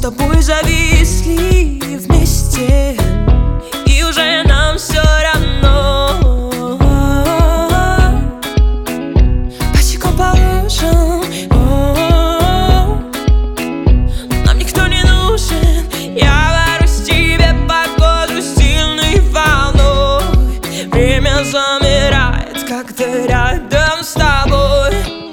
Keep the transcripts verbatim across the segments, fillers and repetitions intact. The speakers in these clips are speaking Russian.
тобой зависли вместе, и уже нам все равно. Босиком по лужам, нам никто не нужен. Я варюсь тебе под кожу сильной волной. Время замирает, когда рядом с тобой.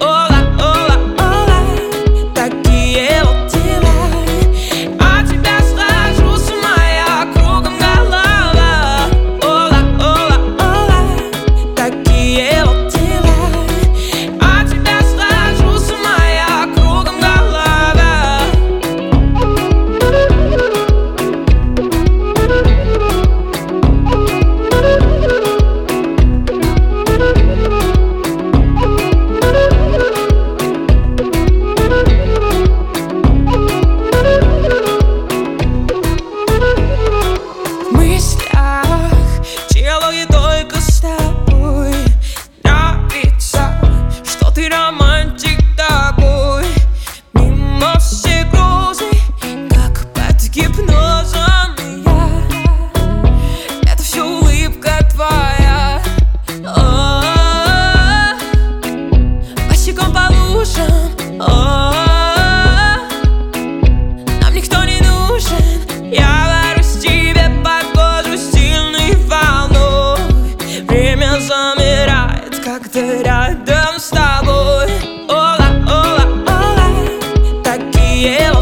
Нам никто не нужен. Я варюсь тебе под кожу сильной волной. Время замирает, когда рядом с тобой. Ола, ола, ола, такие